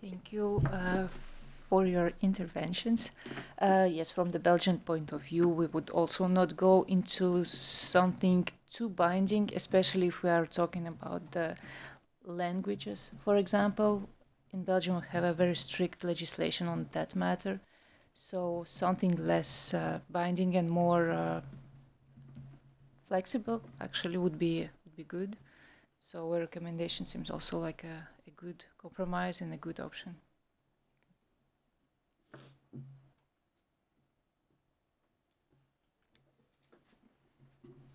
Thank you for your interventions. Yes, from the Belgian point of view, we would also not go into something too binding, especially if we are talking about the languages. For example, in Belgium, we have a very strict legislation on that matter. So something less binding and more flexible actually would be good. So a recommendation seems also like a good compromise and a good option.